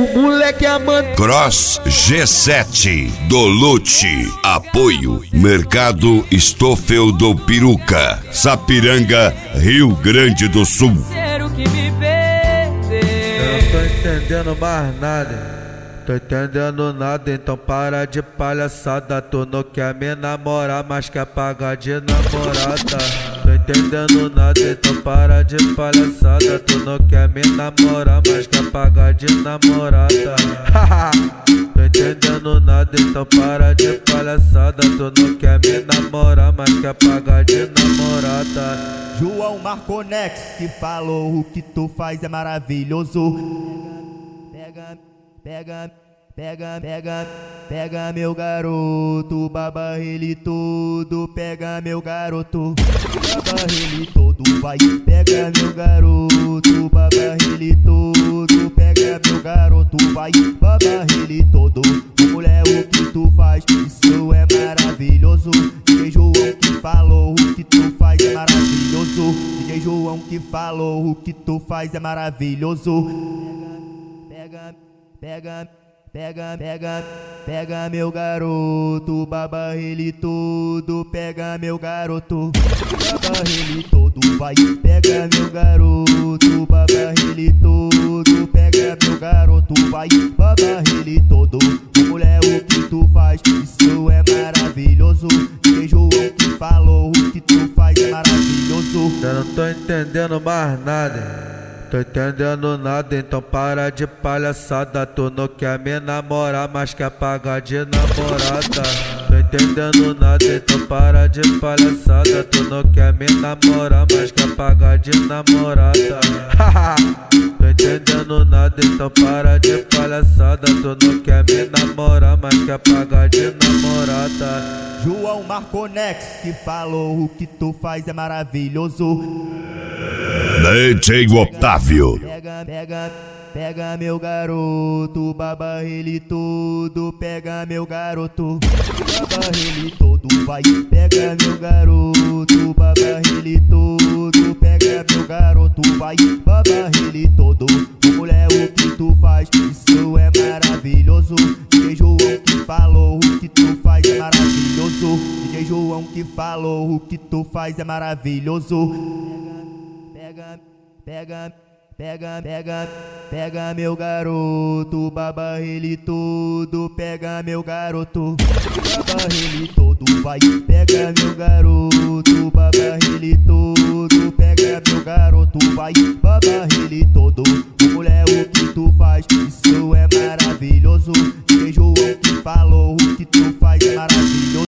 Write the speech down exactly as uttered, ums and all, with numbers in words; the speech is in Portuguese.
o moleque amando. Cross G sete do Lute. Apoio Mercado Stoffel do Peruca, Sapiranga, Rio Grande do Sul. Quero que me perdeu. Eu não tô entendendo mais nada. Tô entendendo nada, então para de palhaçada. Tu não quer me namorar, mas quer pagar de namorada. Tô entendendo nada, então para de palhaçada. Tu não quer me namorar, mas quer pagar de namorada. Tô entendendo nada, então para de palhaçada. Tu não quer me namorar, mas quer pagar de namorada. João Marconex que falou: o que tu faz é maravilhoso. Pega, pega, pega, pega, pega meu garoto, baba ele todo, pega meu garoto, baba ele todo, vai, pega meu garoto, baba ele todo, pega meu garoto, vai, baba ele todo. Ô mulher, o que tu faz, isso é maravilhoso. D J João que falou: o que tu faz é maravilhoso. D J João que falou: o que tu faz é maravilhoso. Pega, pega, pega, pega, pega meu garoto, baba ele todo, pega meu garoto, baba ele todo, vai, pega meu garoto, baba ele todo, pega meu garoto, vai, baba ele todo. Ô mulher, o que tu faz, isso é maravilhoso. D J João que falou: o que tu faz é maravilhoso. Eu não tô entendendo mais nada. Tô entendendo nada, então para de palhaçada. Tu não quer me namorar, mas quer pagar de namorada. Tô entendendo nada, então para de palhaçada. Tu não quer me namorar, mas quer pagar de namorada. Tô entendendo nada, então para de palhaçada. Tu não quer me namorar, mas quer pagar de namorada. João Marconex que falou: o que tu faz é maravilhoso. D J Otávio. Pega, pega, pega meu garoto, baba ele todo, pega meu garoto, baba ele todo, vai, pega meu garoto, baba ele todo, pega meu garoto, vai, baba ele todo. Ô mulher, o que tu faz, isso é maravilhoso. D J João que falou: o que tu faz é maravilhoso. D J João que falou: o que tu faz é maravilhoso. Pega, pega, pega, pega, pega meu garoto, baba ele todo, pega meu garoto, baba ele todo, vai, pega meu garoto, baba ele todo, pega meu garoto, vai, baba ele todo. Ô mulher, o que tu faz, isso é maravilhoso. D J João que falou: o que tu faz é maravilhoso.